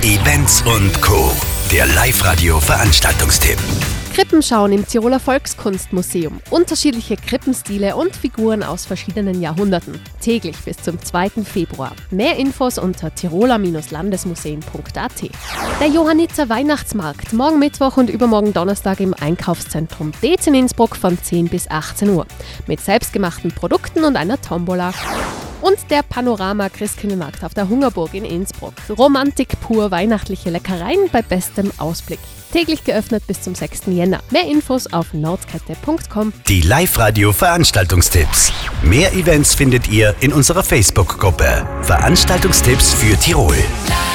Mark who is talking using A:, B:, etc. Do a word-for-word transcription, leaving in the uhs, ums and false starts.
A: Events und Co. Der Live-Radio-Veranstaltungstipp.
B: Krippenschauen im Tiroler Volkskunstmuseum. Unterschiedliche Krippenstile und Figuren aus verschiedenen Jahrhunderten. Täglich bis zum zweiten Februar. Mehr Infos unter tiroler Landesmuseen punkt a t. Der Johanniter Weihnachtsmarkt. Morgen Mittwoch und übermorgen Donnerstag im Einkaufszentrum Deetz in Innsbruck von zehn bis achtzehn Uhr. Mit selbstgemachten Produkten und einer Tombola. Und der Panorama-Christkindlmarkt auf der Hungerburg in Innsbruck. Romantik pur, weihnachtliche Leckereien bei bestem Ausblick. Täglich geöffnet bis zum sechsten Jänner. Mehr Infos auf nordkette punkt com.
A: Die Live-Radio-Veranstaltungstipps. Mehr Events findet ihr in unserer Facebook-Gruppe. Veranstaltungstipps für Tirol.